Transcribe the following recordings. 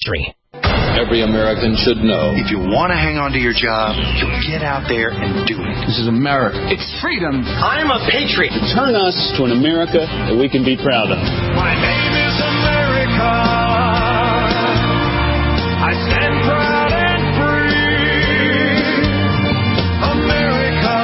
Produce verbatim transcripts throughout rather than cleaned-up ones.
Every American should know. If you want to hang on to your job, you get out there and do it. This is America. It's freedom. I'm a patriot. To turn us to an America that we can be proud of. My name is America. I stand proud and free. America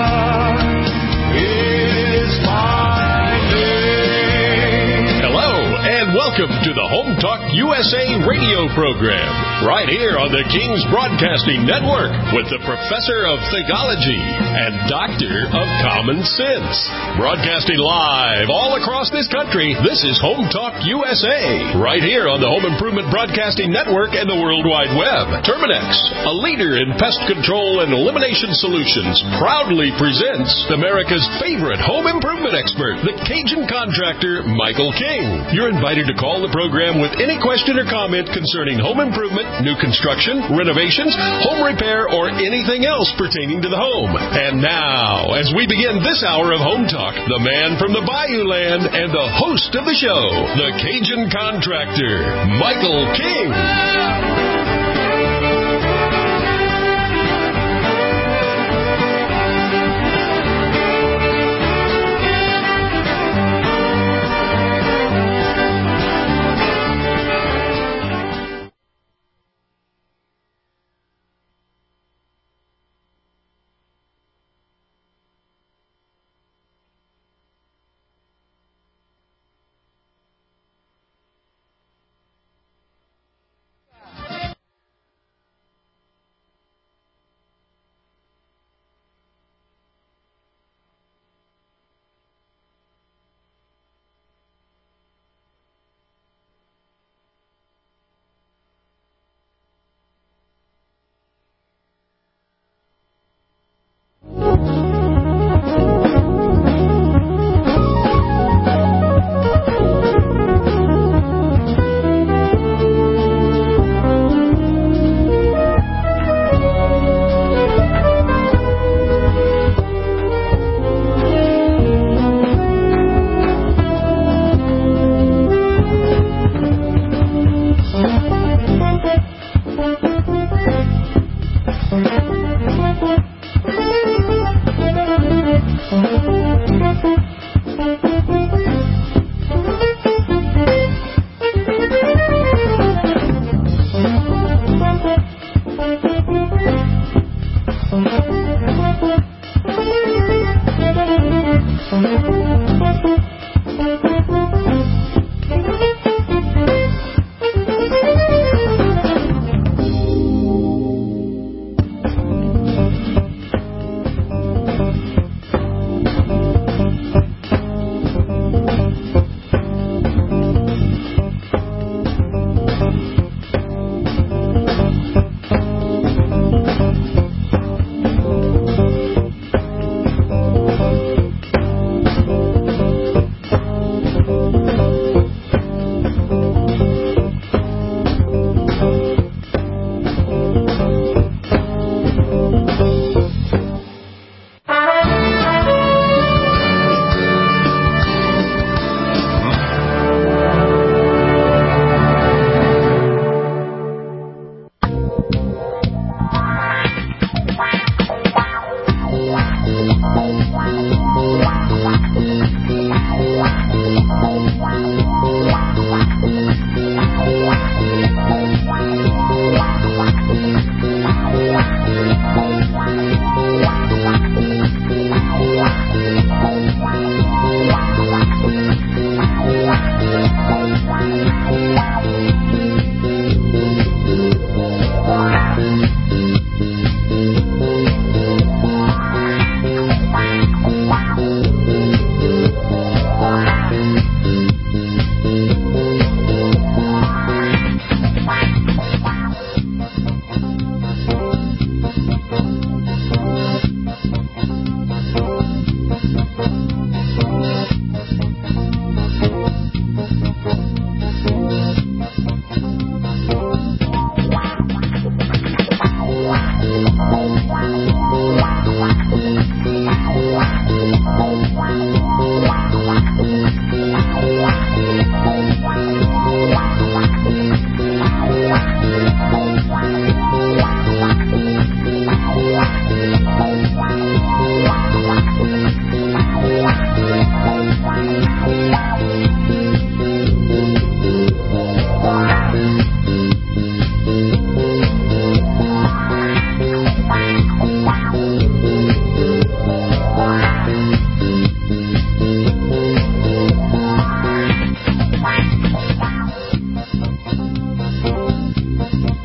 is my name. Hello, and welcome to the Home Talk U S A radio program, right here on the King's Broadcasting Network, with the Professor of Theology and Doctor of Common Sense. Broadcasting live all across this country, this is Home Talk U S A, right here on the Home Improvement Broadcasting Network and the World Wide Web. Terminex, a leader in pest control and elimination solutions, proudly presents America's favorite home improvement expert, the Cajun contractor, Michael King. You're invited to call the program with any question or comment concerning home improvement, new construction, renovations, home repair, or anything else pertaining to the home. And now, as we begin this hour of Home Talk, the man from the Bayou Land and the host of the show, the Cajun contractor, Michael King.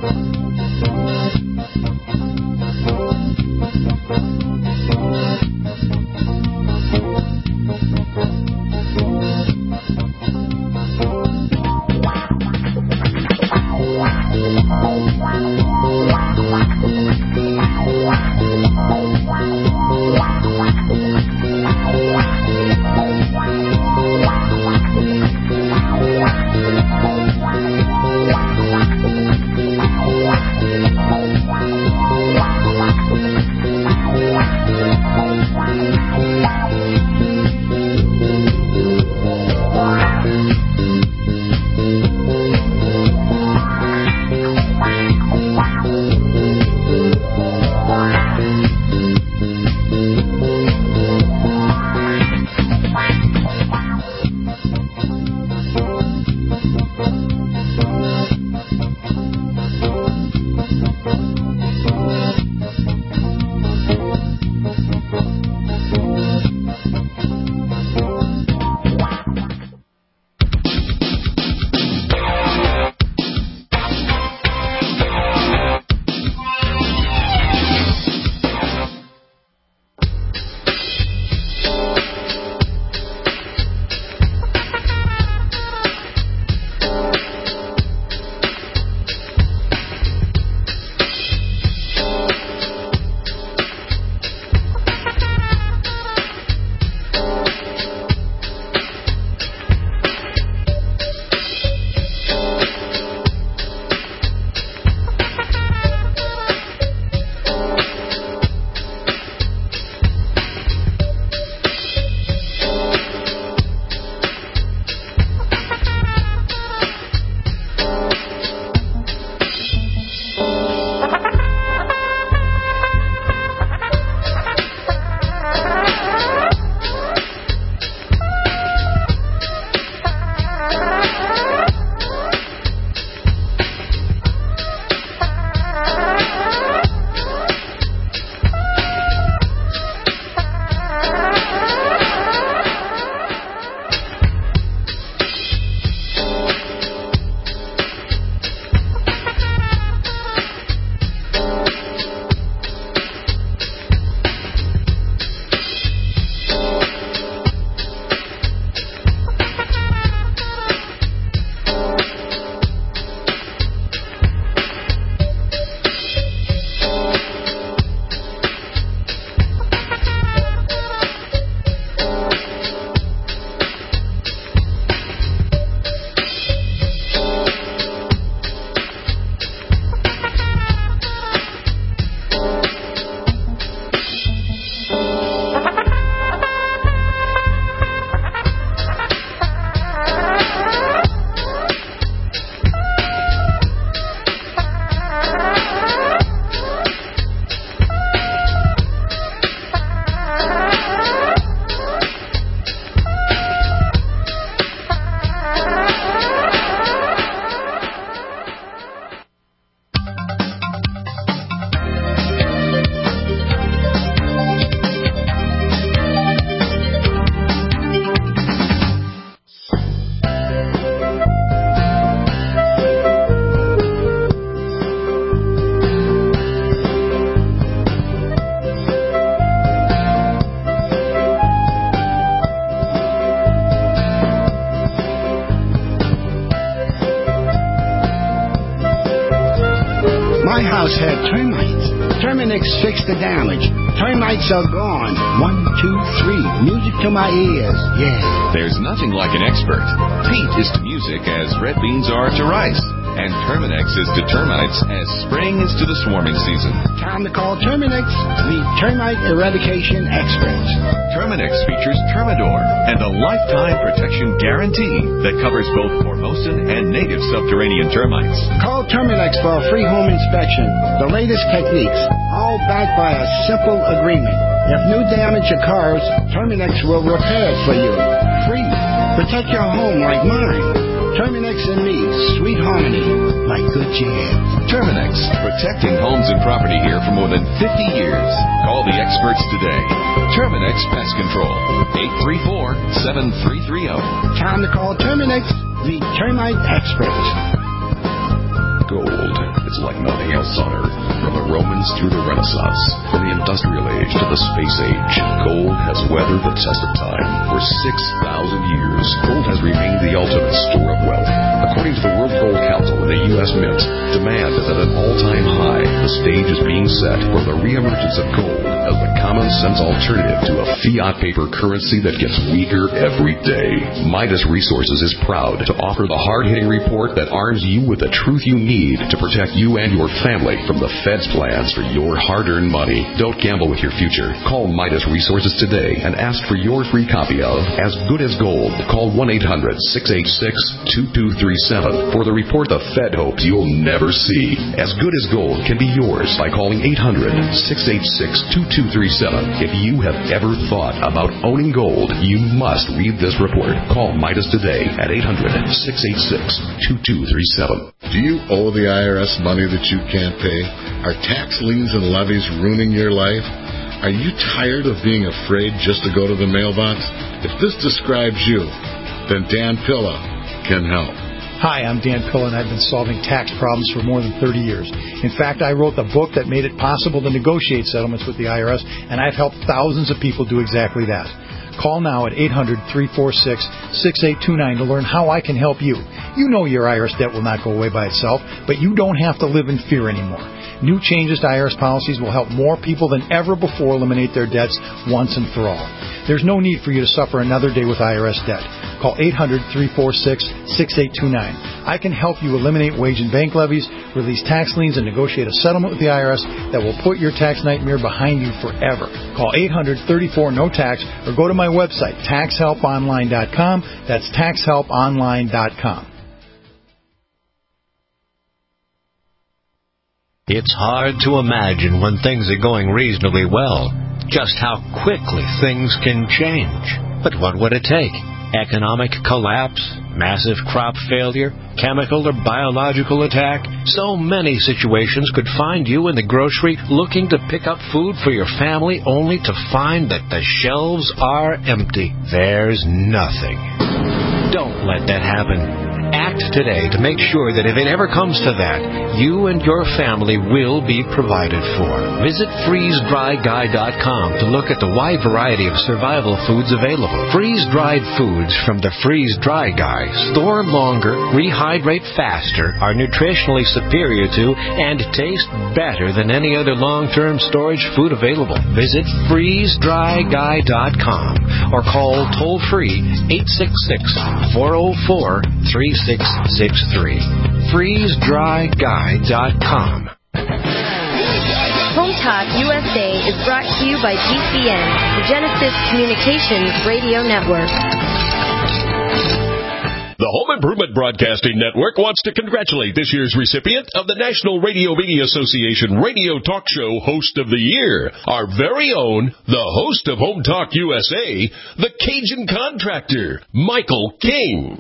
My house had termites. Terminix fixed the damage. Termites are gone. One, two, three. Music to my ears. Yeah. There's nothing like an expert. Pete is to music as red beans are to rice. And Terminix is to termites as spring is to the swarming season. Time to call Terminix, the termite eradication experts. Terminix features Termidor and a lifetime protection guarantee that covers both Formosan and native subterranean termites. Call Terminix for a free home inspection. The latest techniques, all backed by a simple agreement. If new damage occurs, Terminix will repair it for you. Free. Protect your home like mine. Terminix and me, sweet harmony, like good jazz. Terminix, protecting homes and property here for more than fifty years. Call the experts today. Terminix Pest Control, eight three four, seven three three zero. Time to call Terminix, the termite experts. Gold. is like nothing else on Earth. From the Romans through the Renaissance, from the Industrial Age to the Space Age, gold has weathered the test of time. For six thousand years, gold has remained the ultimate store of wealth. According to the World Gold Council and the U S Mint, demand is at an all-time high. The stage is being set for the reemergence of gold as the common-sense alternative to a fiat paper currency that gets weaker every day. Midas Resources is proud to offer the hard-hitting report that arms you with the truth you need to protect you and your family from the Fed's plans for your hard-earned money. Don't gamble with your future. Call Midas Resources today and ask for your free copy of As Good as Gold. Call one eight hundred, six eight six, two two three seven for the report the Fed hopes you'll never see. As Good as Gold can be yours by calling eight hundred, six eight six, two two three seven. If you have ever thought about owning gold, you must read this report. Call Midas today at eight hundred, six eight six, two two three seven. Do you owe the I R S money that you can't pay? Are tax liens and levies ruining your life? Are you tired of being afraid just to go to the mailbox? If this describes you, then Dan Pilla can help. Hi, I'm Dan Pilla, and I've been solving tax problems for more than thirty years. In fact, I wrote the book that made it possible to negotiate settlements with the I R S, and I've helped thousands of people do exactly that. Call now at eight hundred, three four six, six eight two nine to learn how I can help you. You know your I R S debt will not go away by itself, but you don't have to live in fear anymore. New changes to I R S policies will help more people than ever before eliminate their debts once and for all. There's no need for you to suffer another day with I R S debt. Call eight hundred, three four six, six eight two nine. I can help you eliminate wage and bank levies, release tax liens, and negotiate a settlement with the I R S that will put your tax nightmare behind you forever. Call eight hundred, thirty-four, no tax or go to my website, tax help online dot com. That's tax help online dot com. It's hard to imagine when things are going reasonably well just how quickly things can change. But what would it take? Economic collapse, massive crop failure, chemical or biological attack? So many situations could find you in the grocery looking to pick up food for your family only to find that the shelves are empty. There's nothing. Don't let that happen. Act today to make sure that if it ever comes to that, you and your family will be provided for. Visit freeze dry guy dot com to look at the wide variety of survival foods available. Freeze-dried foods from the Freeze Dry Guy store longer, rehydrate faster, are nutritionally superior to, and taste better than any other long-term storage food available. Visit freeze dry guy dot com or call toll-free eight six six, four oh four, three six six three. freeze dry guy dot com. Home Talk U S A is brought to you by G C N, the Genesis Communications Radio Network. The Home Improvement Broadcasting Network wants to congratulate this year's recipient of the National Radio Media Association Radio Talk Show Host of the Year, our very own, the host of Home Talk U S A, the Cajun Contractor, Michael King.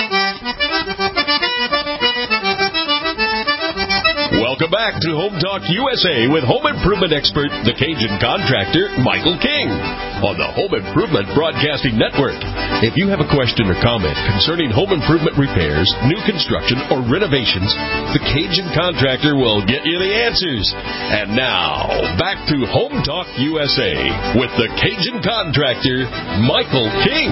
Welcome back to Home Talk U S A with home improvement expert, the Cajun Contractor, Michael King, on the Home Improvement Broadcasting Network. If you have a question or comment concerning home improvement repairs, new construction, or renovations, the Cajun Contractor will get you the answers. And now, back to Home Talk U S A with the Cajun Contractor, Michael King.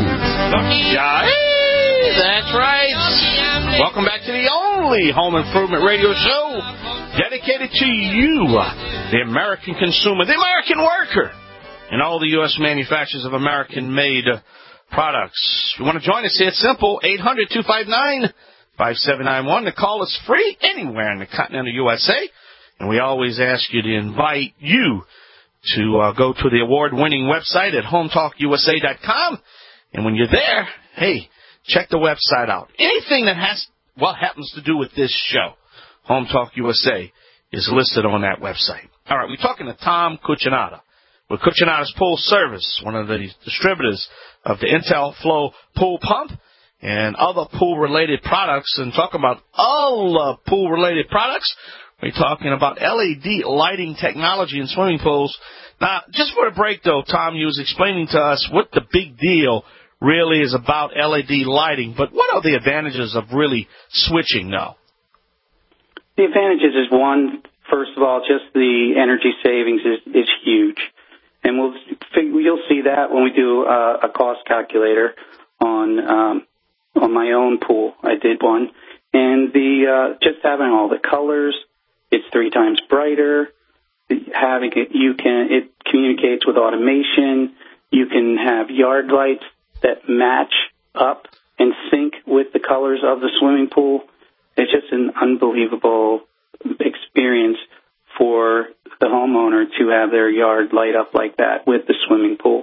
That's right. Welcome back to the only home improvement radio show dedicated to you, the American consumer, the American worker, and all the U S manufacturers of American-made products. If you want to join us here, it's simple, eight hundred, two five nine, five seven nine one. The call is free anywhere in the continental U S A, and we always ask you to invite you to uh, go to the award-winning website at home talk U S A dot com, and when you're there, hey, check the website out. Anything that has what happens to do with this show, Home Talk U S A, is listed on that website. All right, we're talking to Tom Cucinato with Cucinato's Pool Service, one of the distributors of the Intel Flow pool pump and other pool-related products. And talking about all uh, pool-related products, we're talking about L E D lighting technology in swimming pools. Now, just for a break, though, Tom, you was explaining to us what the big deal really is about L E D lighting, but what are the advantages of really switching now? The advantages is one, first of all, just the energy savings is, is huge. And we'll you'll see that when we do uh, a cost calculator on um, on my own pool. I did one, and the uh, just having all the colors, it's three times brighter. Having it, you can it communicates with automation. You can have yard lights that match up and sync with the colors of the swimming pool. It's just an unbelievable experience for the homeowner to have their yard light up like that with the swimming pool.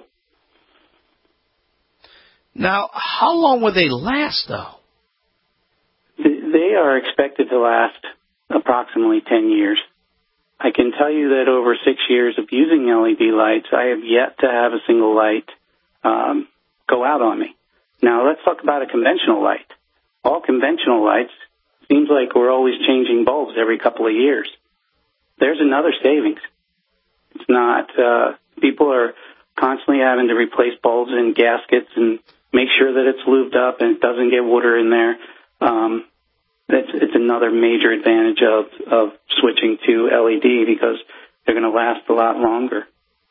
Now, how long will they last, though? They are expected to last approximately ten years. I can tell you that over six years of using L E D lights, I have yet to have a single light um, go out on me. Now, let's talk about a conventional light. All conventional lights, seems like we're always changing bulbs every couple of years. There's another savings. It's not, uh, people are constantly having to replace bulbs and gaskets and make sure that it's lubed up and it doesn't get water in there. Um, it's, it's another major advantage of, of switching to L E D because they're going to last a lot longer.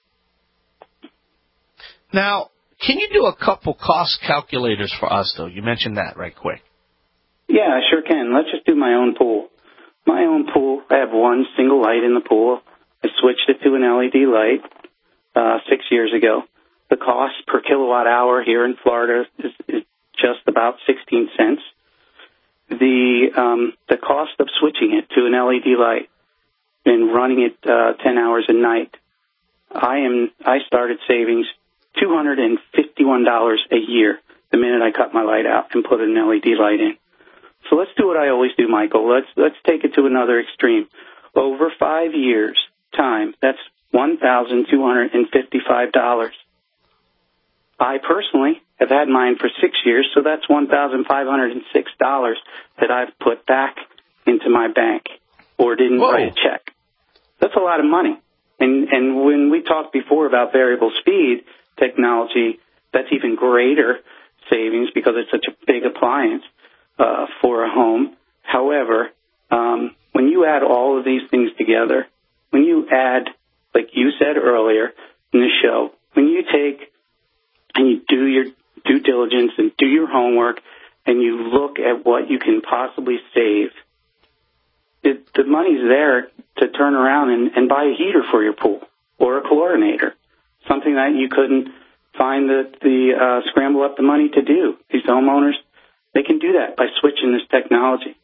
Now, can you do a couple cost calculators for us, though? You mentioned that right quick. Yeah, I sure can. Let's just do my own pool. My own pool, I have one single light in the pool. I switched it to an L E D light uh, six years ago. The cost per kilowatt hour here in Florida is, is just about sixteen cents. The um, the cost of switching it to an L E D light and running it uh, ten hours a night, I am I started savings two hundred fifty-one dollars a year the minute I cut my light out and put an L E D light in. So let's do what I always do, Michael. Let's let's take it to another extreme. Over five years' time, that's one thousand two hundred fifty-five dollars. I personally have had mine for six years, so that's one thousand five hundred six dollars that I've put back into my bank or didn't Whoa. write a check. That's a lot of money. And and when we talked before about variable speed technology, that's even greater savings because it's such a big appliance. Uh, for a home. However, um, when you add all of these things together, when you add, like you said earlier in the show, when you take and you do your due diligence and do your homework and you look at what you can possibly save, it, the money's there to turn around and, and buy a heater for your pool or a chlorinator, something that you couldn't find the, the uh, scramble up the money to do. These homeowners, they can do that by switching this technology.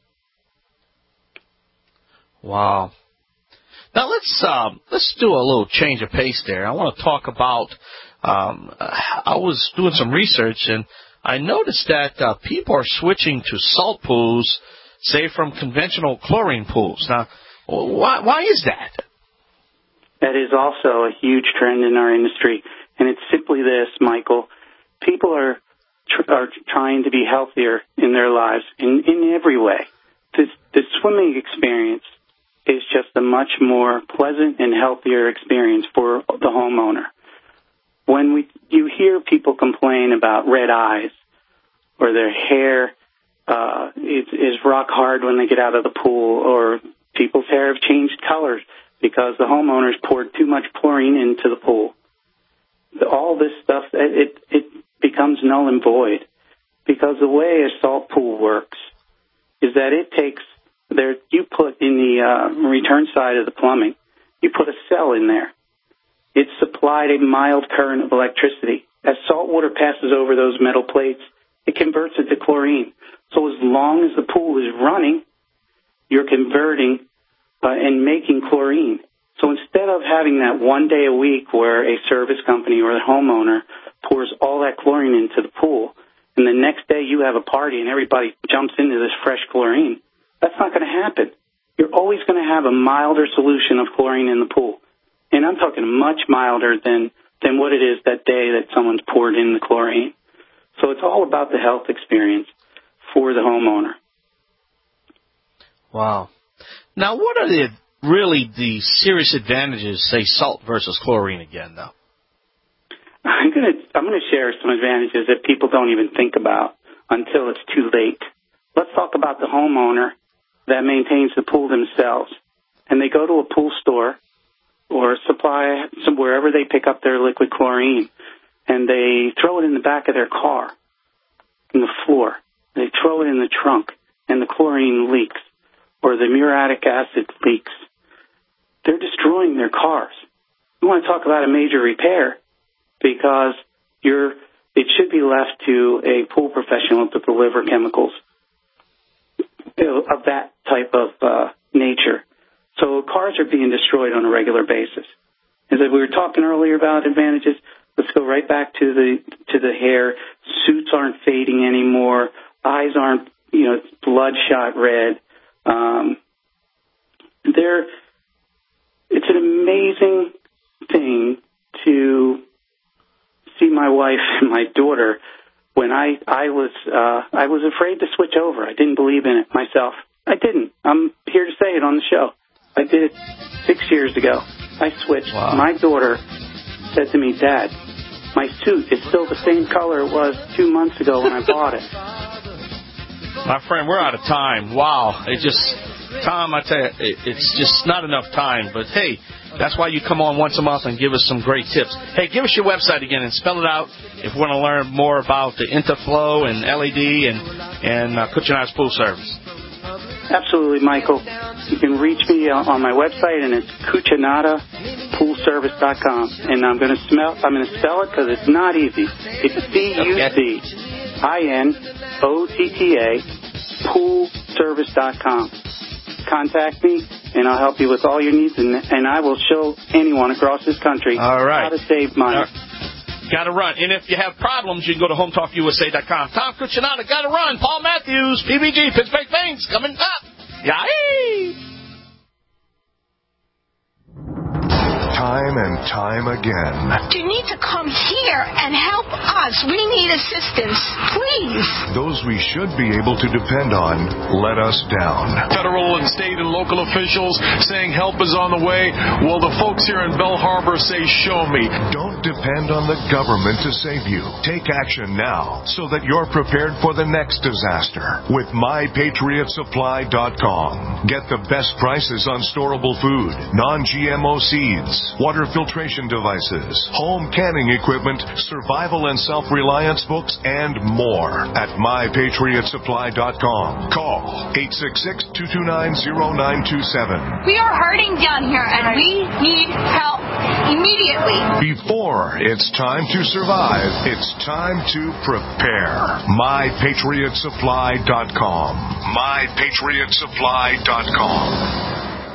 Wow. Now let's um, let's do a little change of pace there. I want to talk about. Um, I was doing some research and I noticed that uh, people are switching to salt pools, say from conventional chlorine pools. Now, why why is that? That is also a huge trend in our industry, and it's simply this, Michael. People are. are trying to be healthier in their lives in, in every way. This, the swimming experience is just a much more pleasant and healthier experience for the homeowner. When we you hear people complain about red eyes or their hair uh, is, is rock hard when they get out of the pool, or people's hair have changed colors because the homeowners poured too much chlorine into the pool. All this stuff, it, it becomes null and void because the way a salt pool works is that it takes there you put in the uh, return side of the plumbing, you put a cell in there. It's supplied a mild current of electricity. As salt water passes over those metal plates, it converts it to chlorine. So as long as the pool is running, you're converting uh, and making chlorine. So instead of having that one day a week where a service company or the homeowner pours all that chlorine into the pool, and the next day you have a party and everybody jumps into this fresh chlorine, that's not going to happen. You're always going to have a milder solution of chlorine in the pool. And I'm talking much milder than, than what it is that day that someone's poured in the chlorine. So it's all about the health experience for the homeowner. Wow. Now, what are the really the serious advantages, say, salt versus chlorine again, though? I'm going to I'm going to share some advantages that people don't even think about until it's too late. Let's talk about the homeowner that maintains the pool themselves. And they go to a pool store or supply some wherever they pick up their liquid chlorine, and they throw it in the back of their car, in the floor. They throw it in the trunk, and the chlorine leaks, or the muriatic acid leaks. They're destroying their cars. You want to talk about a major repair, because you're, it should be left to a pool professional to deliver chemicals of that type of uh, nature. So cars are being destroyed on a regular basis. As we were talking earlier about advantages, let's go right back to the to the hair. Suits aren't fading anymore. Eyes aren't, you know, bloodshot red. Um, they're, it's an amazing thing to see my wife and my daughter. When I I was uh, I was afraid to switch over. I didn't believe in it myself. I didn't. I'm here to say it on the show. I did it six years ago. I switched. Wow. My daughter said to me, "Dad, my suit is still the same color it was two months ago when I bought it." My friend, we're out of time. Wow. It just, Tom, I tell you, it, it's just not enough time. But, hey, that's why you come on once a month and give us some great tips. Hey, give us your website again and spell it out if we want to learn more about the Interflow and L E D and, and uh, Kuchinada's Pool Service. Absolutely, Michael. You can reach me on my website, and it's Kuchinada Pool Service dot com. And I'm going to smell. I'm going to spell it because it's not easy. It's C U C I N O T T A Pool Service dot com. Contact me, and I'll help you with all your needs, and, and I will show anyone across this country all right. how to save money. Uh, got to run. And if you have problems, you can go to home talk U S A dot com. Tom Kuchinada, got to run. Paul Matthews, P B G, Pittsburgh Things, coming up. Yay! Time and time again. You need to come here and help us. We need assistance, please. Those we should be able to depend on let us down. Federal and state and local officials saying help is on the way. Well, the folks here in Bell Harbor say, show me. Don't depend on the government to save you. Take action now so that you're prepared for the next disaster with my patriot supply dot com. Get the best prices on storable food, non G M O seeds, water filtration devices, home canning equipment, survival and self-reliance books, and more at my patriot supply dot com. Call eight six six, two two nine, zero nine two seven. We are hurting down here, and we need help immediately. Before it's time to survive, it's time to prepare. my patriot supply dot com. my patriot supply dot com.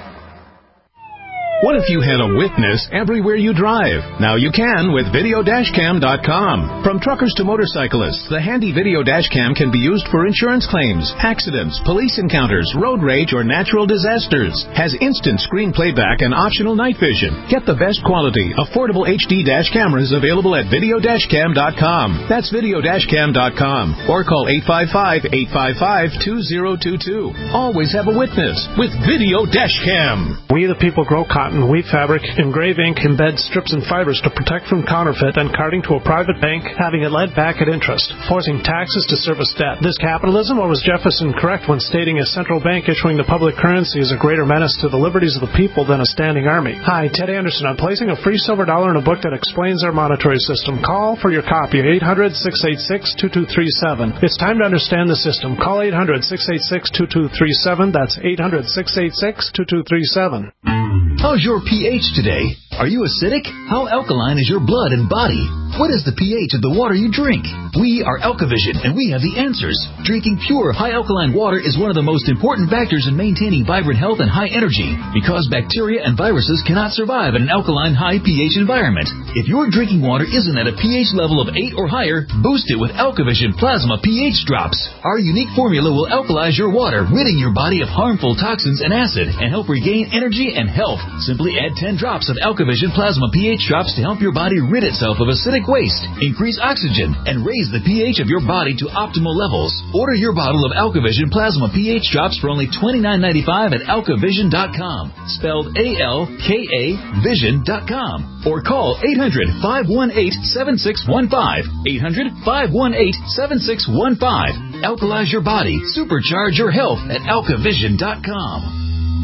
What if you had a witness everywhere you drive? Now you can with video dash cam dot com. From truckers to motorcyclists, the handy video dash cam can be used for insurance claims, accidents, police encounters, road rage, or natural disasters. Has instant screen playback and optional night vision. Get the best quality, affordable H D dash cameras available at video dash cam dot com. That's video dash cam dot com. Or call eight five five, eight five five, two zero two two. Always have a witness with Video Dash Cam. We the people grow cotton, weave fabric, engrave ink, embed strips and fibers to protect from counterfeit and carting to a private bank, having it led back at interest, forcing taxes to service debt. This capitalism, or was Jefferson correct when stating a central bank issuing the public currency is a greater menace to the liberties of the people than a standing army? Hi, Ted Anderson. I'm placing a free silver dollar in a book that explains our monetary system. Call for your copy, eight hundred, six eight six, two two three seven. It's time to understand the system. Call eight hundred, six eight six, two two three seven. That's eight hundred, six eight six, two two three seven. How's your pH today? Are you acidic? How alkaline is your blood and body? What is the pH of the water you drink? We are Alkavision, and we have the answers. Drinking pure, high-alkaline water is one of the most important factors in maintaining vibrant health and high energy, because bacteria and viruses cannot survive in an alkaline, high pH environment. If your drinking water isn't at a pH level of eight or higher, boost it with Alkavision Plasma pH Drops. Our unique formula will alkalize your water, ridding your body of harmful toxins and acid, and help regain energy and health. Simply add ten drops of Alkavision Plasma pH Drops to help your body rid itself of acidic waste, increase oxygen, and raise the pH of your body to optimal levels. Order your bottle of Alkavision Plasma pH Drops for only twenty-nine ninety-five at alkavision dot com, spelled A L K A vision dot com, or call eight hundred, five one eight, seven six one five, eight hundred, five one eight, seven six one five. Alkalize your body. Supercharge your health at alkavision dot com.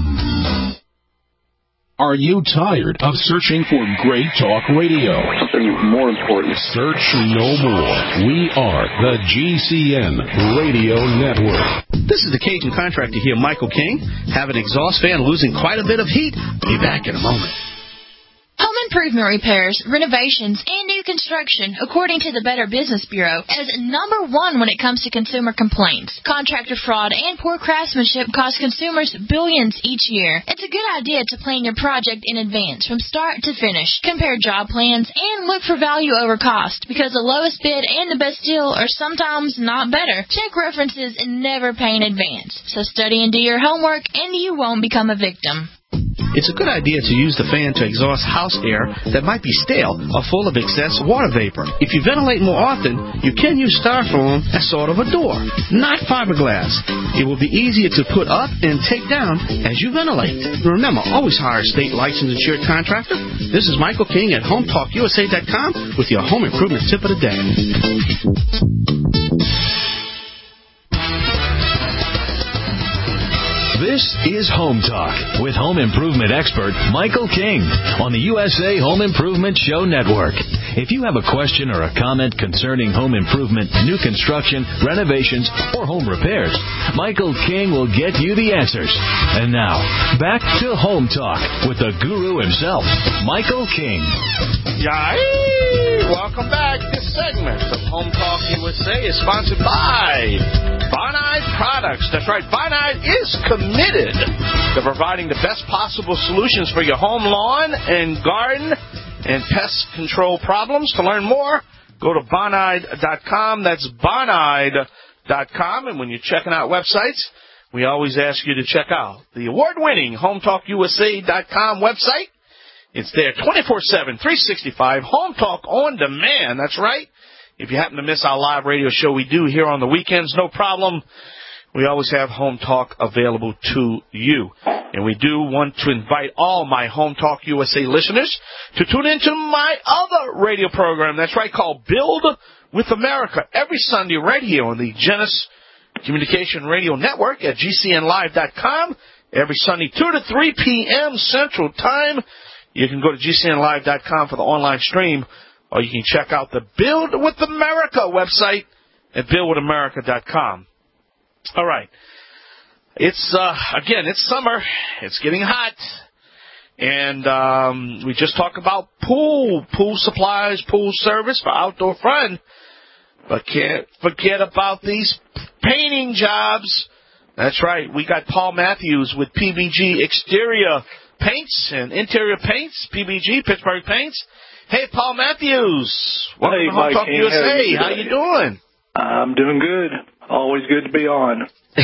Are you tired of searching for great talk radio? Something more important. Search no more. We are the G C N Radio Network. This is the Cajun contractor here, Michael King. Have an exhaust fan losing quite a bit of heat. Be back in a moment. Home improvement repairs, renovations, and new construction, according to the Better Business Bureau, is number one when it comes to consumer complaints. Contractor fraud and poor craftsmanship cost consumers billions each year. It's a good idea to plan your project in advance, from start to finish. Compare job plans and look for value over cost, because the lowest bid and the best deal are sometimes not better. Check references and never pay in advance. So study and do your homework, and you won't become a victim. It's a good idea to use the fan to exhaust house air that might be stale or full of excess water vapor. If you ventilate more often, you can use styrofoam as sort of a door, not fiberglass. It will be easier to put up and take down as you ventilate. Remember, always hire a state licensed insured contractor. This is Michael King at home talk U S A dot com with your home improvement tip of the day. This is Home Talk with home improvement expert Michael King on the U S A Home Improvement Show Network. If you have a question or a comment concerning home improvement, new construction, renovations, or home repairs, Michael King will get you the answers. And now, back to Home Talk with the guru himself, Michael King. Yay! Welcome back. This segment of Home Talk U S A is sponsored by Bonide Products. That's right, Bonide is committed to providing the best possible solutions for your home, lawn, and garden and pest control problems. To learn more, go to bonide dot com. That's bonide dot com. And when you're checking out websites, we always ask you to check out the award-winning home talk U S A dot com website. It's there twenty-four seven, three sixty-five, Home Talk on demand. That's right. If you happen to miss our live radio show we do here on the weekends, no problem. We always have Home Talk available to you. And we do want to invite all my Home Talk U S A listeners to tune into my other radio program. That's right, called Build with America, every Sunday right here on the Genesis Communication Radio Network at G C N live dot com. Every Sunday, two to three p.m. Central Time. You can go to G C N live dot com for the online stream, or you can check out the Build with America website at build with america dot com. All right. It's, uh, again, it's summer. It's getting hot. And um, we just talked about pool, pool supplies, pool service for outdoor fun. But can't forget about these painting jobs. That's right. We got Paul Matthews with P B G Exterior Paints and Interior Paints, P B G, Pittsburgh Paints. Hey, Paul Matthews. Welcome hey, to Home Mike Talk King, U S A. you How you doing? I'm doing good. Always good to be on.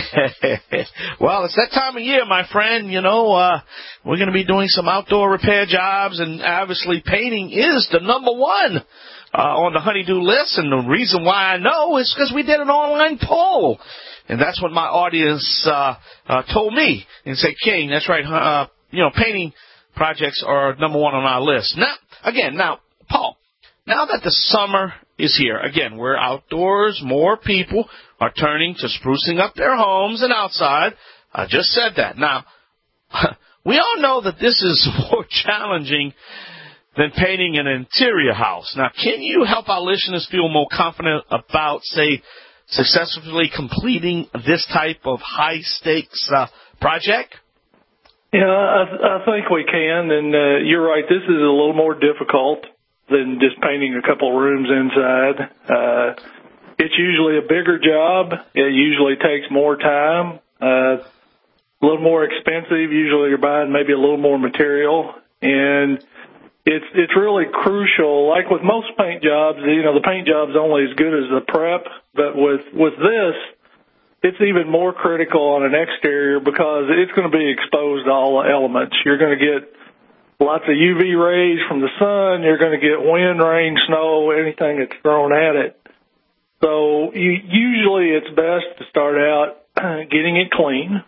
Well, it's that time of year, my friend. You know, uh, we're going to be doing some outdoor repair jobs, and obviously painting is the number one uh, on the honey-do list. And the reason why I know is because we did an online poll. And that's what my audience uh, uh, told me. And said, King, that's right, uh, you know, painting projects are number one on our list. Now, again, now, Paul, now that the summer is here, again, we're outdoors, more people are turning to sprucing up their homes and outside. I just said that. Now, we all know that this is more challenging than painting an interior house. Now, can you help our listeners feel more confident about, say, successfully completing this type of high-stakes uh, project? Yeah, I, I think we can, and uh, you're right. This is a little more difficult than just painting a couple rooms inside. Uh, it's usually a bigger job. It usually takes more time, uh, a little more expensive. Usually you're buying maybe a little more material, and it's it's really crucial. Like with most paint jobs, you know, the paint job's only as good as the prep, but with, with this, it's even more critical on an exterior because it's going to be exposed to all the elements. You're going to get lots of U V rays from the sun. You're going to get wind, rain, snow, anything that's thrown at it. So you, usually it's best to start out getting it clean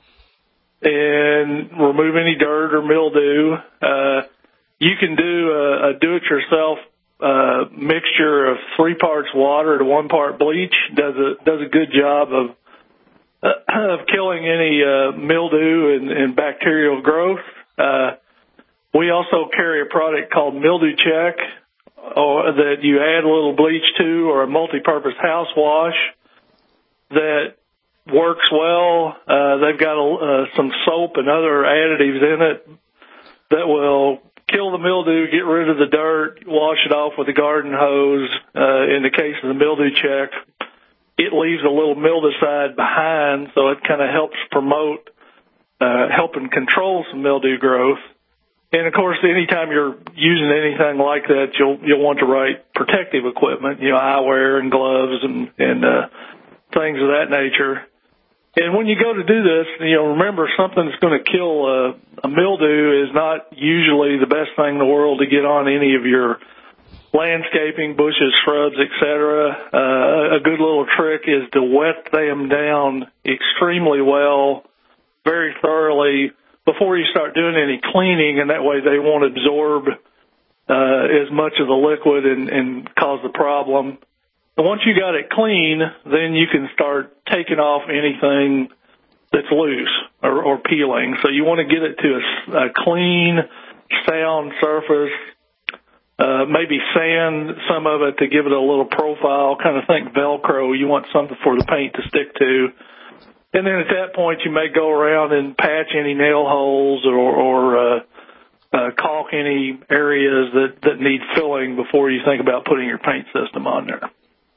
and remove any dirt or mildew. Uh, you can do a, a do-it-yourself uh, mixture of three parts water to one part bleach does a does a good job of uh, of killing any uh, mildew and, and bacterial growth. Uh, we also carry a product called Mildew Check, or that you add a little bleach to, or a multi-purpose house wash that works well. Uh, they've got a, uh, some soap and other additives in it that will kill the mildew, get rid of the dirt, wash it off with a garden hose. Uh, in the case of the Mildew Check, it leaves a little mildewcide behind, so it kind of helps promote, uh, helping control some mildew growth. And of course, anytime you're using anything like that, you'll you'll want the right protective equipment, you know, eyewear and gloves and and uh, things of that nature. And when you go to do this, you know, remember, something that's going to kill a, a mildew is not usually the best thing in the world to get on any of your landscaping, bushes, shrubs, et cetera. Uh, a good little trick is to wet them down extremely well, very thoroughly, before you start doing any cleaning, and that way they won't absorb uh, as much of the liquid and, and cause the problem. And once you got it clean, then you can start taking off anything that's loose or, or peeling. So you want to get it to a, a clean, sound surface, uh, maybe sand some of it to give it a little profile, kind of think Velcro. You want something for the paint to stick to. And then at that point, you may go around and patch any nail holes or, or uh, uh, caulk any areas that, that need filling before you think about putting your paint system on there.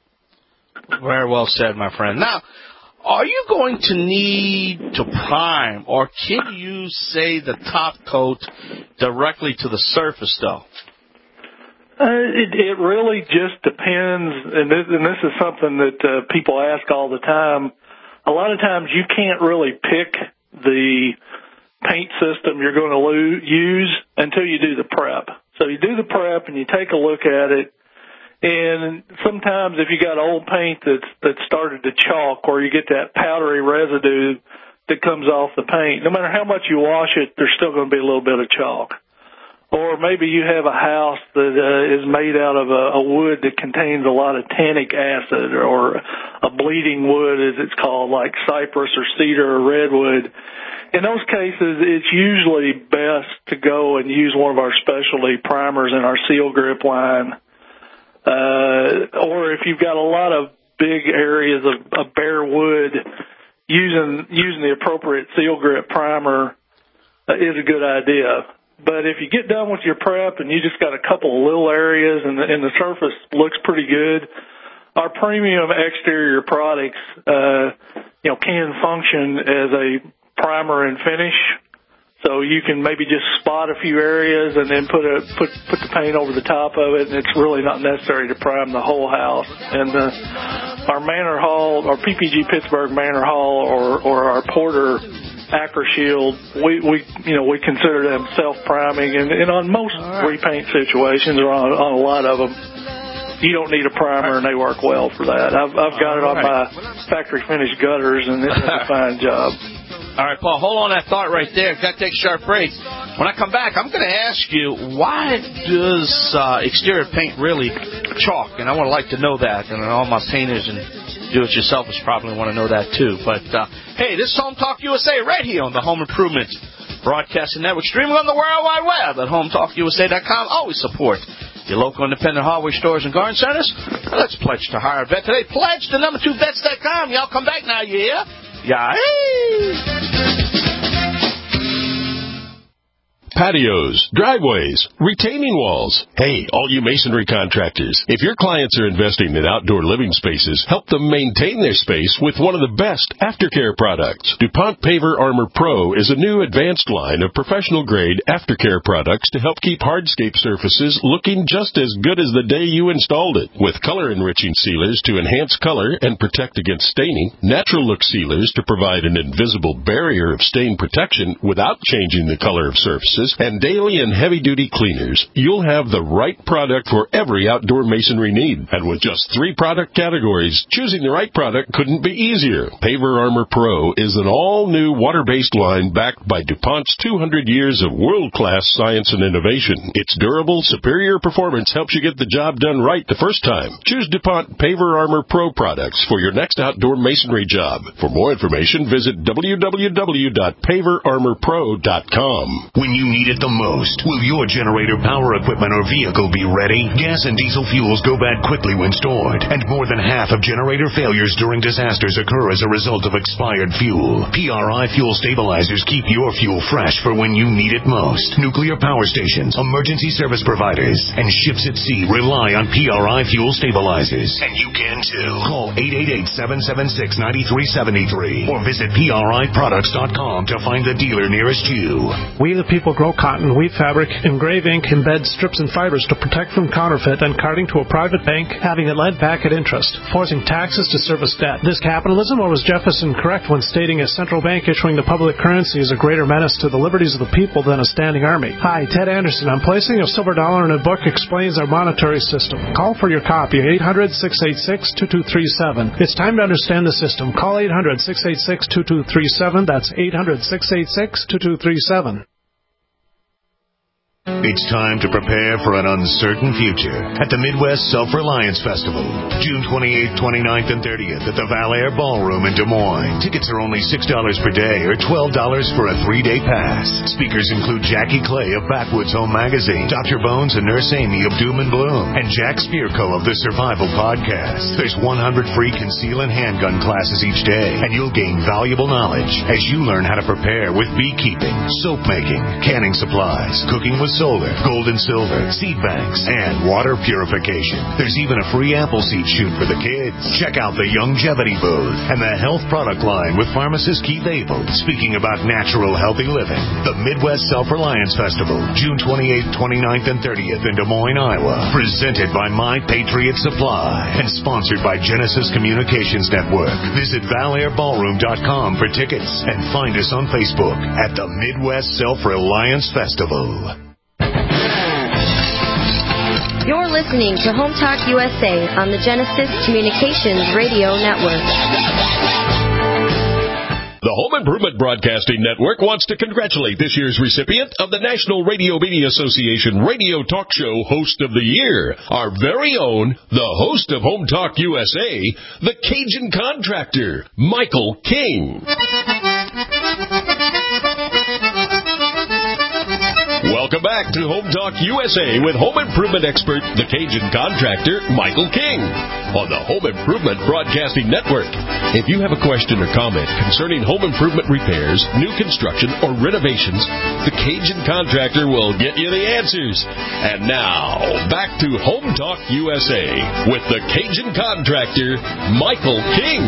Very well said, my friend. Now, are you going to need to prime, or can you say the top coat directly to the surface, though? Uh, it, it really just depends, and this, and this is something that uh, people ask all the time. A lot of times you can't really pick the paint system you're going to lo- use until you do the prep. So you do the prep and you take a look at it. And sometimes if you got old paint that's that's started to chalk, or you get that powdery residue that comes off the paint, no matter how much you wash it, there's still going to be a little bit of chalk. Or maybe you have a house that uh, is made out of a, a wood that contains a lot of tannic acid, or a bleeding wood, as it's called, like cypress or cedar or redwood. In those cases, it's usually best to go and use one of our specialty primers in our Seal Grip line. Uh, or if you've got a lot of big areas of, of bare wood, using using the appropriate Seal Grip primer uh, is a good idea. But if you get done with your prep and you just got a couple of little areas and the, and the surface looks pretty good, our premium exterior products, uh, you know, can function as a primer and finish. So you can maybe just spot a few areas and then put a put put the paint over the top of it, and it's really not necessary to prime the whole house. And uh, our Manor Hall, our P P G Pittsburgh Manor Hall, or or our Porter AcroShield, we we you know we consider them self-priming, and, and on most right. repaint situations, or on, on a lot of them, you don't need a primer, and they work well for that. I've I've got All it on right. my factory finished gutters, and it does a fine job. All right, Paul, hold on that thought right there. Got to take a sharp break. When I come back, I'm going to ask you, why does uh, exterior paint really chalk? And I would like to know that. And all my painters and do-it-yourselfers probably want to know that, too. But, uh, hey, this is Home Talk U S A right here on the Home Improvement Broadcasting Network, streaming on the World Wide Web at home talk u s a dot com. Always support your local independent hardware stores and garden centers. Let's pledge to hire a vet today. Pledge to number two vets dot com. Y'all come back now, you hear? Yeah. Patios, driveways, retaining walls. Hey, all you masonry contractors, if your clients are investing in outdoor living spaces, help them maintain their space with one of the best aftercare products. DuPont Paver Armor Pro is a new advanced line of professional-grade aftercare products to help keep hardscape surfaces looking just as good as the day you installed it. With color-enriching sealers to enhance color and protect against staining, natural look sealers to provide an invisible barrier of stain protection without changing the color of surfaces, finishes, and daily and heavy-duty cleaners, you'll have the right product for every outdoor masonry need. And with just three product categories, choosing the right product couldn't be easier. Paver Armor Pro is an all-new water-based line backed by DuPont's two hundred years of world-class science and innovation. Its durable, superior performance helps you get the job done right the first time. Choose DuPont Paver Armor Pro products for your next outdoor masonry job. For more information, visit w w w dot paver armor pro dot com. When you need it the most, will your generator, power equipment, or vehicle be ready? Gas and diesel fuels go bad quickly when stored, and more than half of generator failures during disasters occur as a result of expired fuel. P R I Fuel Stabilizers keep your fuel fresh for when you need it most. Nuclear power stations, emergency service providers, and ships at sea rely on P R I Fuel Stabilizers. And you can too. Call eight eight eight, seven seven six, nine three seven three or visit P R I products dot com to find the dealer nearest you. We the people grow cotton, weave fabric, engrave ink, embed strips and fibers to protect from counterfeit and carting to a private bank, having it led back at interest, forcing taxes to service debt. This capitalism, or was Jefferson correct when stating a central bank issuing the public currency is a greater menace to the liberties of the people than a standing army? Hi, Ted Anderson. I'm placing a silver dollar in a book explains our monetary system. Call for your copy, eight hundred, six eight six, two two three seven. It's time to understand the system. Call eight hundred, six eight six, two two three seven. That's eight hundred, six eight six, two two three seven. It's time to prepare for an uncertain future at the Midwest Self-Reliance Festival, June twenty-eighth, twenty-ninth, and thirtieth at the Valair Ballroom in Des Moines. Tickets are only six dollars per day or twelve dollars for a three-day pass. Speakers include Jackie Clay of Backwoods Home Magazine, Doctor Bones and Nurse Amy of Doom and Bloom, and Jack Spirko of the Survival Podcast. There's one hundred free conceal and handgun classes each day, and you'll gain valuable knowledge as you learn how to prepare with beekeeping, soap making, canning supplies, cooking with solar, gold and silver, seed banks, and water purification. There's even a free apple seed shoot for the kids. Check out the Longevity booth and the health product line with pharmacist Keith Abel speaking about natural, healthy living. The Midwest Self-Reliance Festival, June twenty-eighth, twenty-ninth, and thirtieth in Des Moines, Iowa. Presented by My Patriot Supply and sponsored by Genesis Communications Network. Visit valair ballroom dot com for tickets and find us on Facebook at the Midwest Self-Reliance Festival. You're listening to Home Talk U S A on the Genesis Communications Radio Network. The Home Improvement Broadcasting Network wants to congratulate this year's recipient of the National Radio Media Association Radio Talk Show Host of the Year, our very own, the host of Home Talk U S A, the Cajun Contractor, Michael King. Welcome back to Home Talk U S A with home improvement expert, the Cajun Contractor, Michael King, on the Home Improvement Broadcasting Network. If you have a question or comment concerning home improvement repairs, new construction, or renovations, the Cajun Contractor will get you the answers. And now, back to Home Talk U S A with the Cajun Contractor, Michael King.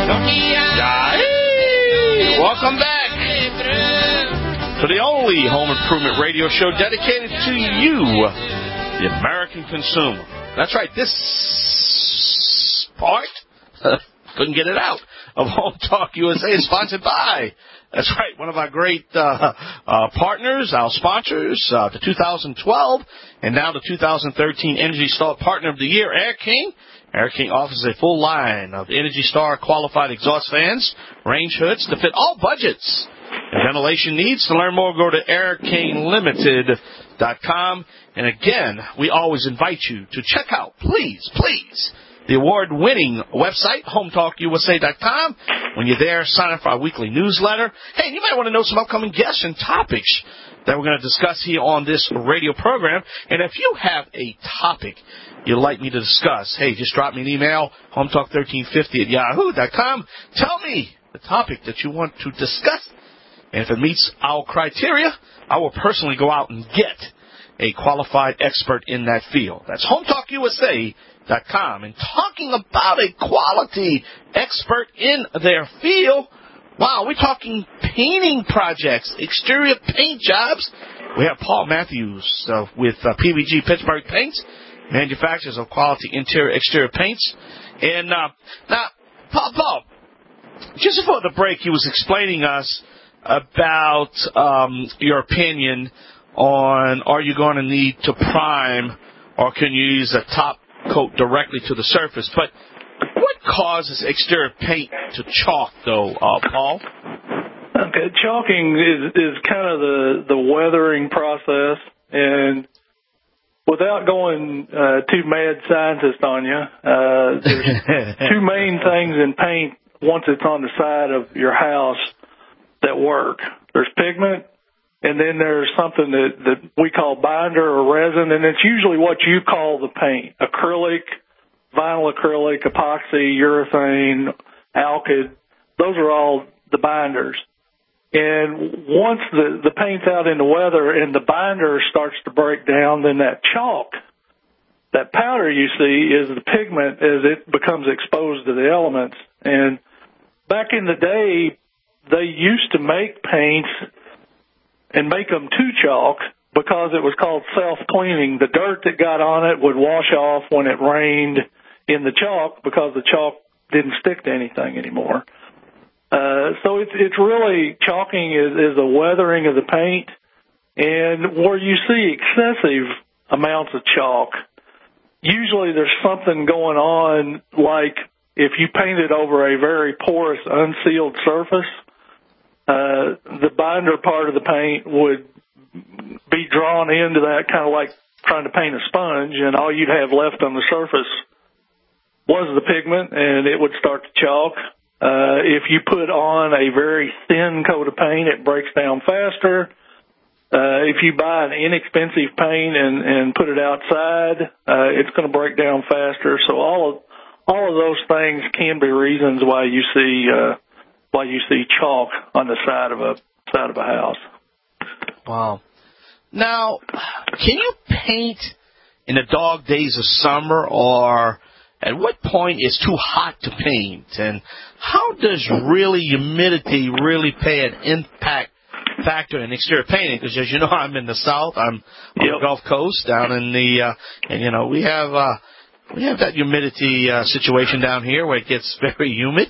Hey, welcome back to the only home improvement radio show dedicated to you, the American consumer. That's right, this part, uh, couldn't get it out, of Home Talk U S A is sponsored by, that's right, one of our great uh, uh, partners, our sponsors, uh, the two thousand twelve and now the two thousand thirteen Energy Star Partner of the Year, Air King. Air King offers a full line of Energy Star qualified exhaust fans, range hoods to fit all budgets and ventilation needs. To learn more, go to air king limited dot com. And again, we always invite you to check out, please, please, the award-winning website, home talk u s a dot com. When you're there, sign up for our weekly newsletter. Hey, you might want to know some upcoming guests and topics that we're going to discuss here on this radio program. And if you have a topic you'd like me to discuss, hey, just drop me an email, home talk thirteen fifty at yahoo dot com. Tell me the topic that you want to discuss. And if it meets our criteria, I will personally go out and get a qualified expert in that field. That's home talk u s a dot com. And talking about a quality expert in their field, wow, we're talking painting projects, exterior paint jobs. We have Paul Matthews uh, with uh, P V G Pittsburgh Paints, manufacturers of quality interior exterior paints. And uh, now, Paul, Paul, just before the break, he was explaining us about um, your opinion on are you going to need to prime or can you use a top coat directly to the surface. But what causes exterior paint to chalk, though, uh, Paul? Okay, chalking is, is kind of the, the weathering process, and without going uh, too mad scientist on you, uh, there's two main things in paint once it's on the side of your house that work. There's pigment, and then there's something that, that we call binder or resin, and it's usually what you call the paint. Acrylic, vinyl acrylic, epoxy, urethane, alkyd, those are all the binders. And once the, the paint's out in the weather and the binder starts to break down, then that chalk, that powder you see, is the pigment as it becomes exposed to the elements. And back in the day, they used to make paints and make them to chalk because it was called self-cleaning. The dirt that got on it would wash off when it rained in the chalk because the chalk didn't stick to anything anymore. Uh, so it's, it's really, chalking is, is a weathering of the paint, and where you see excessive amounts of chalk, usually there's something going on, like if you painted over a very porous, unsealed surface, uh, the binder part of the paint would be drawn into that, kind of like trying to paint a sponge, and all you'd have left on the surface was the pigment, and it would start to chalk. Uh, if you put on a very thin coat of paint, it breaks down faster. Uh, if you buy an inexpensive paint and, and put it outside, uh, it's going to break down faster. So all of all of those things can be reasons why you see uh, why you see chalk on the side of a side of a house. Wow. Now, can you paint in the dog days of summer, or at what point is too hot to paint? And how does really humidity really play an impact factor in exterior painting? Because as you know, I'm in the South. I'm on yep. the Gulf Coast down in the, uh, and you know, we have uh, we have that humidity uh, situation down here where it gets very humid.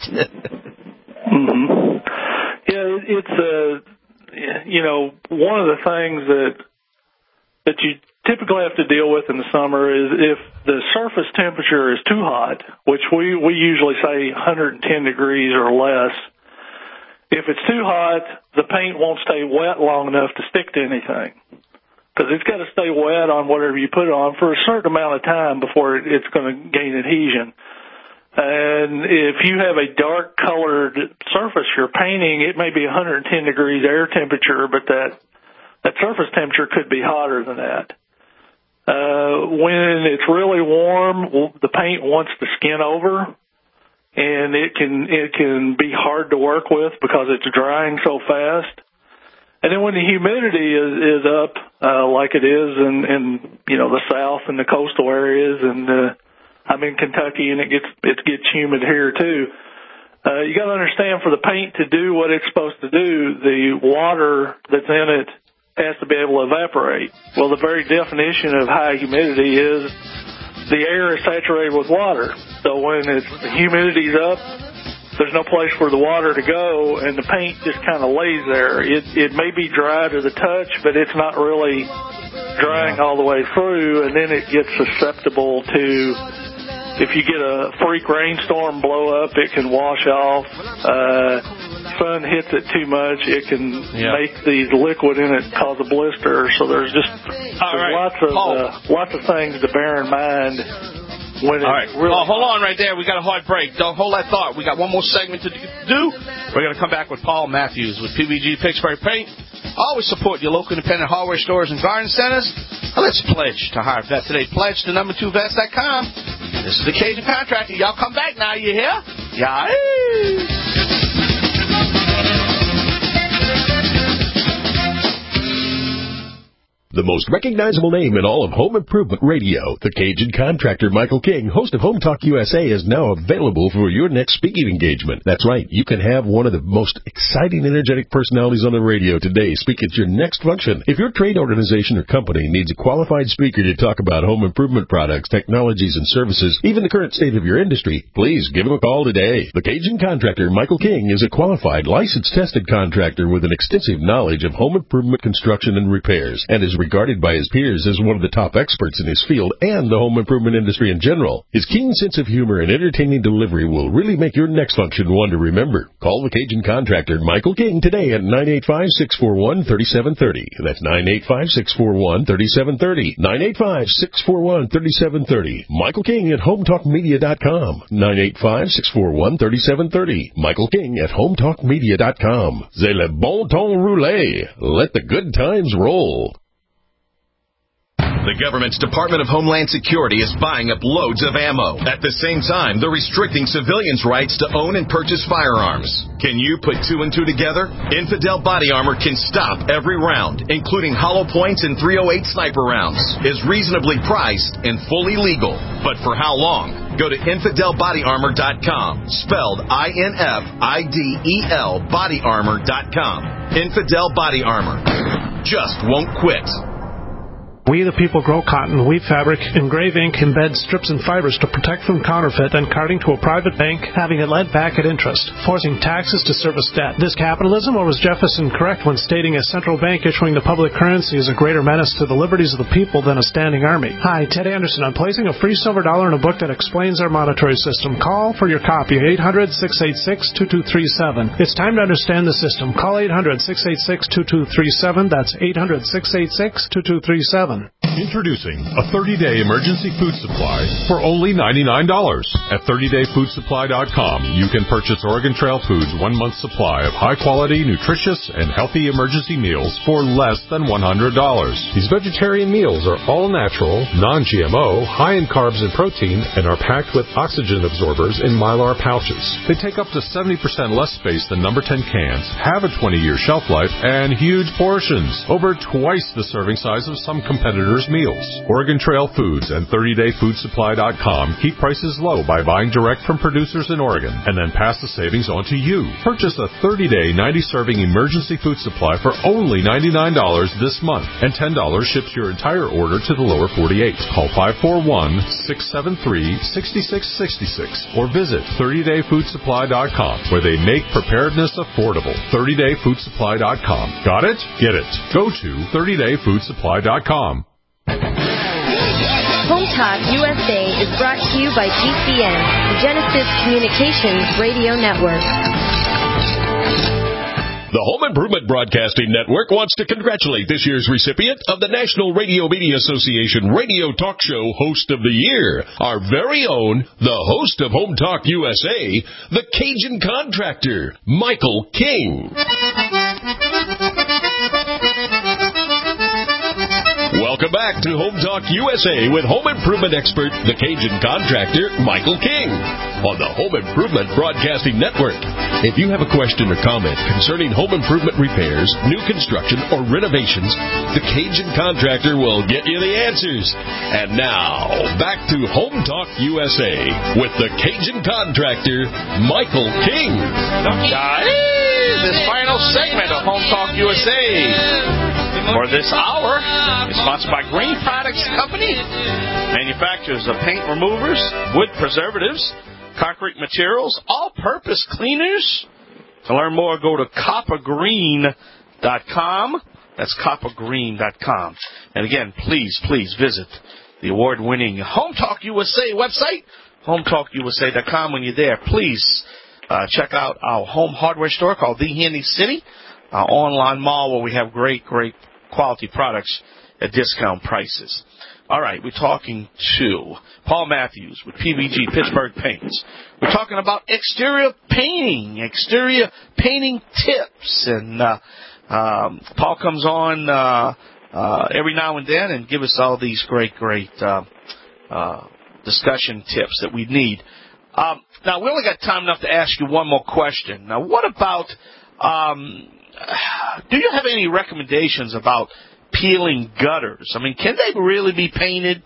mm-hmm. Yeah, it's uh, you know, one of the things that that you typically have to deal with in the summer is if the surface temperature is too hot, which we, we usually say one hundred ten degrees or less. If it's too hot, the paint won't stay wet long enough to stick to anything, because it's got to stay wet on whatever you put it on for a certain amount of time before it's going to gain adhesion. And if you have a dark colored surface you're painting, it may be one hundred ten degrees air temperature, but that, that surface temperature could be hotter than that. Uh, when it's really warm, the paint wants to skin over, and it can it can be hard to work with because it's drying so fast. And then when the humidity is, is up, uh, like it is in, in you know the South and the coastal areas, and uh, I'm in Kentucky, and it gets it gets humid here too. Uh, you got to understand, for the paint to do what it's supposed to do, the water that's in it has to be able to evaporate. Well, the very definition of high humidity is the air is saturated with water. So when it's, the humidity's up, there's no place for the water to go, and the paint just kind of lays there. It, it may be dry to the touch, but it's not really drying all the way through, and then it gets susceptible to, if you get a freak rainstorm blow up, it can wash off. Uh, sun hits it too much, it can yeah. make the liquid in it cause a blister. So there's just there's right. lots of uh, lots of things to bear in mind. When All right. really oh, hold on right there. We got a hard break. Don't hold that thought. We got one more segment to do. We're going to come back with Paul Matthews with P V G Pittsburgh Paint. Always support your local independent hardware stores and garden centers. Now let's pledge to hire vet today. Pledge to number two vets dot com. This is the Cajun Contractor. Y'all come back now. You hear? Yeah. The most recognizable name in all of home improvement radio, the Cajun Contractor Michael King, host of Home Talk U S A, is now available for your next speaking engagement. That's right, you can have one of the most exciting, energetic personalities on the radio today speak at your next function. If your trade organization or company needs a qualified speaker to talk about home improvement products, technologies, and services, even the current state of your industry, please give him a call today. The Cajun Contractor Michael King is a qualified, licensed, tested contractor with an extensive knowledge of home improvement construction and repairs, and is regarded by his peers as one of the top experts in his field and the home improvement industry in general. His keen sense of humor and entertaining delivery will really make your next function one to remember. Call the Cajun Contractor Michael King today at nine eight five, six four one, three seven three zero. That's nine eight five, six four one, three seven three zero. nine eight five, six four one, three seven three zero. Michael King at home talk media dot com. nine eight five, six four one, three seven three zero. Michael King at home talk media dot com. C'est le bon ton roulé. Let the good times roll. The government's Department of Homeland Security is buying up loads of ammo. At the same time, they're restricting civilians' rights to own and purchase firearms. Can you put two and two together? Infidel Body Armor can stop every round, including hollow points and three oh eight sniper rounds. Is reasonably priced and fully legal. But for how long? Go to infidel body armor dot com, spelled I N F I D E L body armor dot com. Infidel Body Armor. Just won't quit. We the people grow cotton, weave fabric, engrave ink, embed strips and fibers to protect from counterfeit and carting to a private bank, having it led back at interest, forcing taxes to service debt. This capitalism, or was Jefferson correct when stating a central bank issuing the public currency is a greater menace to the liberties of the people than a standing army? Hi, Ted Anderson. I'm placing a free silver dollar in a book that explains our monetary system. Call for your copy, eight hundred, six eight six, two two three seven. It's time to understand the system. Call eight hundred, six eight six, two two three seven. That's eight hundred, six eight six, two two three seven. Introducing a thirty-day emergency food supply for only ninety-nine dollars. At thirty day food supply dot com, you can purchase Oregon Trail Foods' one-month supply of high-quality, nutritious, and healthy emergency meals for less than one hundred dollars. These vegetarian meals are all natural, non-G M O, high in carbs and protein, and are packed with oxygen absorbers in Mylar pouches. They take up to seventy percent less space than number ten cans, have a twenty year shelf life, and huge portions, over twice the serving size of some competitors' meals. Oregon Trail Foods and thirty day food supply dot com keep prices low by buying direct from producers in Oregon and then pass the savings on to you. Purchase a thirty day, ninety serving emergency food supply for only ninety-nine dollars this month, and ten dollars ships your entire order to the lower forty-eight. Call five four one, six seven three, six six six six or visit thirty day food supply dot com, where they make preparedness affordable. thirty day food supply dot com. Got it? Get it. Go to thirty day food supply dot com. Home Talk U S A is brought to you by G C N, the Genesis Communications Radio Network. The Home Improvement Broadcasting Network wants to congratulate this year's recipient of the National Radio Media Association Radio Talk Show Host of the Year, our very own, the host of Home Talk U S A, the Cajun Contractor, Michael King. Welcome back to Home Talk U S A with home improvement expert, the Cajun Contractor, Michael King, on the Home Improvement Broadcasting Network. If you have a question or comment concerning home improvement repairs, new construction, or renovations, the Cajun Contractor will get you the answers. And now, back to Home Talk U S A with the Cajun Contractor, Michael King. This final segment of Home Talk U S A for this hour is sponsored by Green Products Company, manufacturers of paint removers, wood preservatives, concrete materials, all-purpose cleaners. To learn more, go to copper green dot com. That's copper green dot com. And again, please, please visit the award-winning Home Talk U S A website, home talk u s a dot com. When you're there, please uh, check out our home hardware store called The Handy City, our online mall where we have great, great quality products at discount prices. All right, we're talking to Paul Matthews with P V G Pittsburgh Paints. We're talking about exterior painting, exterior painting tips, and uh, um, Paul comes on uh, uh, every now and then and gives us all these great, great uh, uh, discussion tips that we need. Um, now, we only got time enough to ask you one more question. Now, what about, um, do you have any recommendations about peeling gutters. I mean, can they really be painted?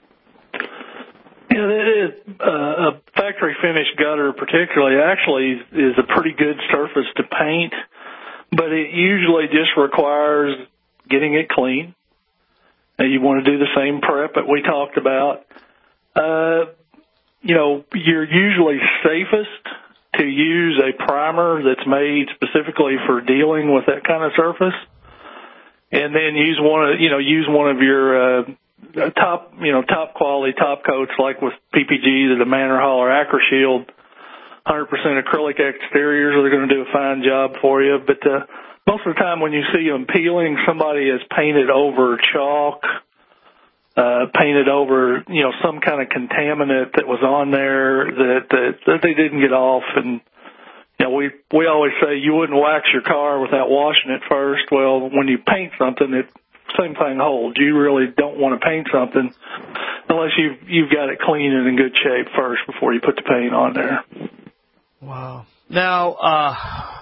Yeah, it is, uh, a factory finished gutter particularly actually is a pretty good surface to paint, but it usually just requires getting it clean. And you want to do the same prep that we talked about. Uh, you know, you're usually safest to use a primer that's made specifically for dealing with that kind of surface, and then use one of, you know, use one of your, uh, top, you know, top quality top coats like with P P G, the Manor Hall or AcroShield, one hundred percent acrylic exteriors are going to do a fine job for you. But uh, most of the time when you see them peeling, somebody has painted over chalk, uh, painted over, you know, some kind of contaminant that was on there that, that, that they didn't get off. And, you know, we, we always say you wouldn't wax your car without washing it first. Well, when you paint something, it, same thing holds. You really don't want to paint something unless you've, you've got it clean and in good shape first before you put the paint on there. Wow. Now, uh,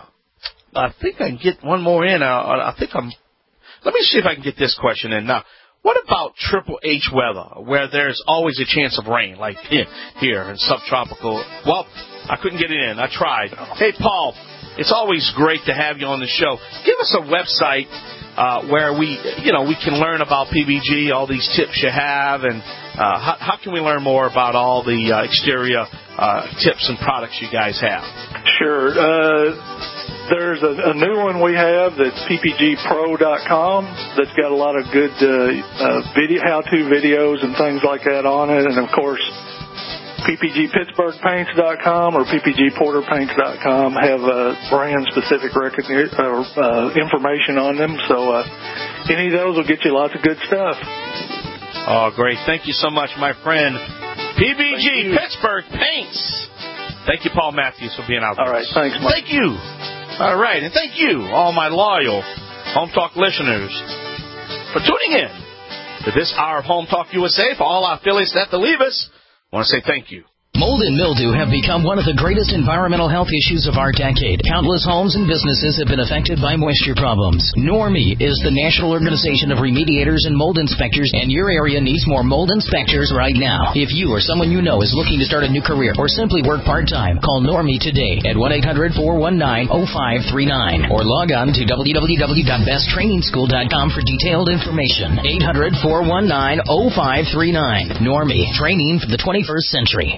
I think I can get one more in. Uh, I think I'm, let me see if I can get this question in. Now, what about Triple H weather, where there's always a chance of rain, like here, here in subtropical? Well, I couldn't get it in. I tried. Hey, Paul, it's always great to have you on the show. Give us a website uh, where we, you know, we can learn about P B G, all these tips you have, and uh, how, how can we learn more about all the uh, exterior uh, tips and products you guys have? Sure. Uh, there's a, a new one we have that's P P G Pro dot com that's got a lot of good uh, uh, video, how-to videos and things like that on it, and of course P P G Pittsburgh Paints dot com or P P G Porter Paints dot com have uh, brand-specific recogni- uh, uh, information on them. So uh, any of those will get you lots of good stuff. Oh, great. Thank you so much, my friend. P B G Pittsburgh Paints. Thank you, Paul Matthews, for being out there. All right. Thanks, Mike. Thank you. All right. And thank you, all my loyal Home Talk listeners, for tuning in to this hour of Home Talk U S A. For all our affiliates that to leave us, I want to say thank you. Mold and mildew have become one of the greatest environmental health issues of our decade. Countless homes and businesses have been affected by moisture problems. Normie is the national organization of remediators and mold inspectors, and your area needs more mold inspectors right now. If you or someone you know is looking to start a new career or simply work part-time, call Normie today at one eight hundred, four one nine, oh five three nine or log on to w w w dot best training school dot com for detailed information. eight hundred, four one nine, oh five three nine. Normie, training for the twenty-first century.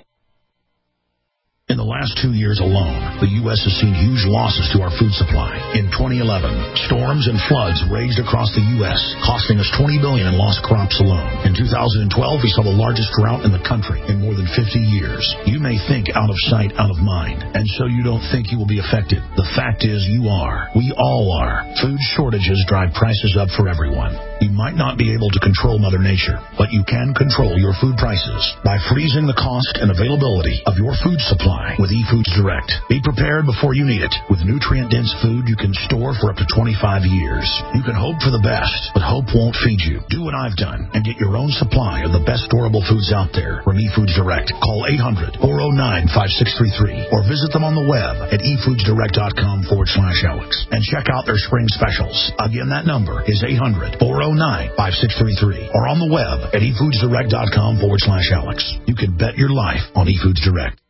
In the last two years alone, the U S has seen huge losses to our food supply. In twenty eleven, storms and floods raged across the U S, costing us twenty billion dollars in lost crops alone. In two thousand twelve, we saw the largest drought in the country in more than fifty years. You may think out of sight, out of mind, and so you don't think you will be affected. The fact is you are. We all are. Food shortages drive prices up for everyone. You might not be able to control Mother Nature, but you can control your food prices by freezing the cost and availability of your food supply with eFoods Direct. Be prepared before you need it. With nutrient-dense food you can store for up to twenty-five years. You can hope for the best, but hope won't feed you. Do what I've done and get your own supply of the best storable foods out there from eFoods Direct. Call eight hundred, four oh nine, five six three three or visit them on the web at efoodsdirect.com forward slash Alex and check out their spring specials. Again, that number is eight hundred, four oh nine, five six three three or on the web at efoodsdirect.com forward slash Alex. You can bet your life on eFoods Direct.